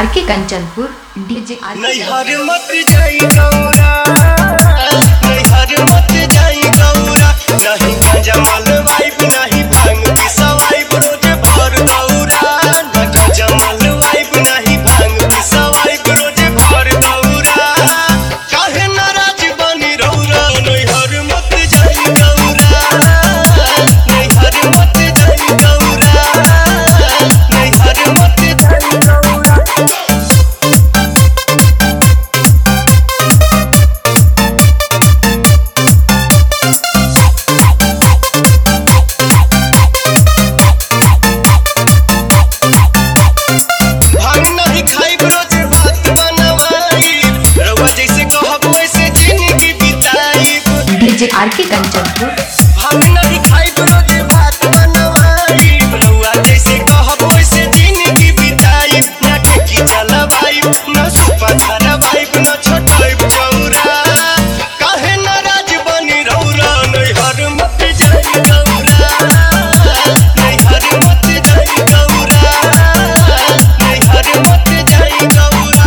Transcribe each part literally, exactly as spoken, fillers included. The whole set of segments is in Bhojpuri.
आर के कंचनपुर डीजे आर के नैहर मत जाई गौरा, नैहर मत जाई गौरा, नहीं गांजा मलवाइब नहीं भांग पिसवाइब रोज भर दौरा, न गांजा मलवाइब नहीं भांग पिसवाइब रोज भर दौरा, काहे नाराज बनी रौरा, नैहर मत जाई गौरा, नैहर मत जाई गौरा, नैहर मत जाई गौरा। डीजे आर के कंचनपुर हम नहीं खाइब रोज भात बनवाई, रउआ जैसे कहब वैसे जिंदगी बिताई, ना ठेकी चलवाई ना सुपा धरवाई ना छोटाइब चौरा, काहे नाराज बनी रौरा, नैहर मत जाई गौरा, नैहर मत जाई गौरा, नैहर मत जाई गौरा।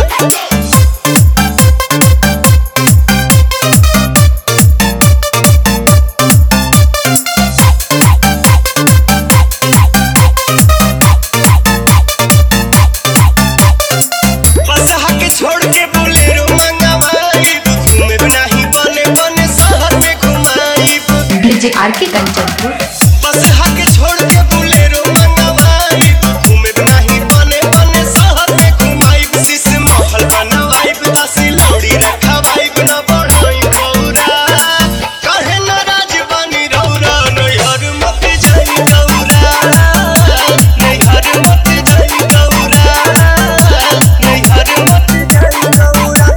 छोड़ के बोलेरो मंगवाई, घूमे नहीं बने बने शहर में घुमाई। डीजे आर के कंचनपुर बस हक छोड़ के बोलेरो मंगवाई, घूमे नहीं बने बने शहर में घुमाई। शीश महल बनवाई, दासी लौड़ी रखवाई, न बढ़ाई गौरा, काहे नाराज बनी रौरा, नैहर मत जाई गौरा, नैहर मत जाई गौरा, नैहर मत जाई गौरा।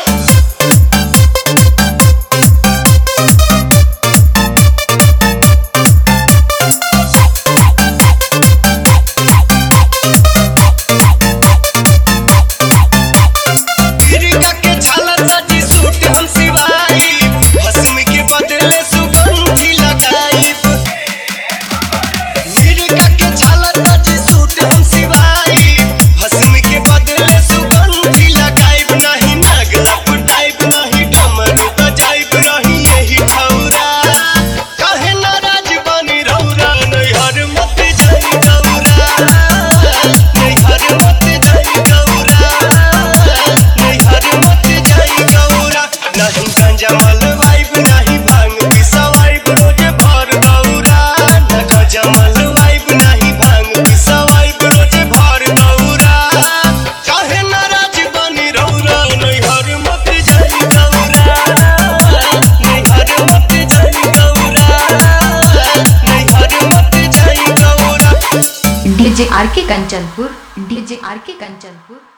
तिरका के छाला सजी सूट हम सिवाई, भस्म के बदले सुगंधी लगाई, तिरका के छाला सजी सूट हम सिवाई, भस्म के बदले सुगंधी लगाई, नहीं नाग लपटाइब नहीं डमरू बजाइब रही यही ठौरा, काहे नाराज बनी रौरा, नैहर मत जाई गौरा, नैहर मत जाई गौरा, नैहर मत जाई गौरा, नहीं गांजा मलवाइब नहीं भांग पिसवाइब रोज भर दौरा, न गांजा मलवाइब नहीं भांग पिसवाइब रोज भर दौरा, काहे नाराज बनी रौरा, नैहर मत जाई गौरा, नैहर मत जाई गौरा, नैहर मत जाई गौरा। डीजे आर के कंचनपुर डीजे आर के कंचनपुर